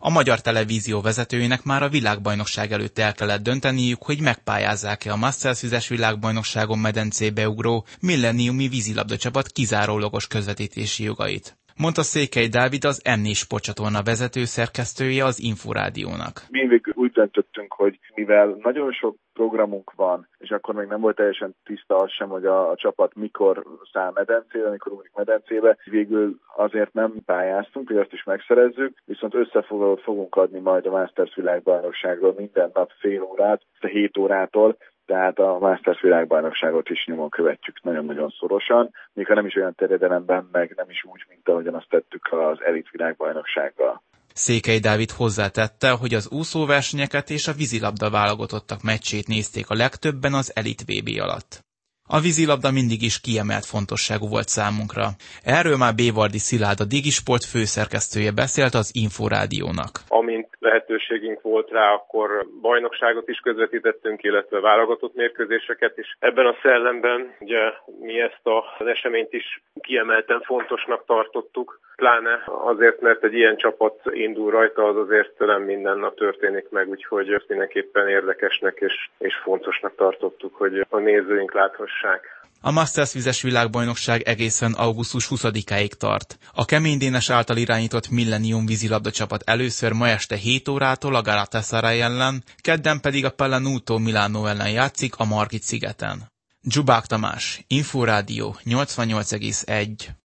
A magyar televízió vezetőinek már a világbajnokság előtt el kellett dönteniük, hogy megpályázzák-e a Masters vizes világbajnokságon medencébe ugró milleniumi vízilabda csapat kizárólagos közvetítési jogait, mondta Székely Dávid, az M4 sportcsatorna vezető szerkesztője az Inforádiónak. Mi végül úgy döntöttünk, hogy mivel nagyon sok programunk van, és akkor még nem volt teljesen tiszta az sem, hogy a csapat mikor száll medencébe, mikor ugrik medencébe, végül azért nem pályáztunk, hogy azt is megszerezzük, viszont összefoglalót fogunk adni majd a Masters világbajnokságról minden nap fél órát, 7 órától, tehát a Masters világbajnokságot is nyomon követjük nagyon-nagyon szorosan, még ha nem is olyan terjedelemben, meg nem is úgy, mint ahogyan azt tettük az elit világbajnoksággal. Székely Dávid hozzátette, hogy az úszóversenyeket és a vízilabda válogatottak meccsét nézték a legtöbben az elit VB alatt. A vízilabda mindig is kiemelt fontosságú volt számunkra. Erről már Bévardi Szilárd, a Digisport főszerkesztője beszélt az Inforádiónak. Amint lehetőségünk volt rá, akkor bajnokságot is közvetítettünk, illetve válogatott mérkőzéseket is. Ebben a szellemben ugye mi ezt az eseményt is kiemelten fontosnak tartottuk, pláne azért, mert egy ilyen csapat indul rajta, az azért nem minden nap történik meg, úgyhogy mindenképpen érdekesnek és fontosnak tartottuk, hogy a nézőink láthassák. A Masters vizes világbajnokság egészen augusztus 20-áig tart. A Kemény Dénes által irányított Millennium vízilabda csapat először ma este 7 órától a Galatasaray ellen, kedden pedig a Pallanuto Milánó ellen játszik a Margit szigeten. Dzsubák Tamás, Inforádió 88,1.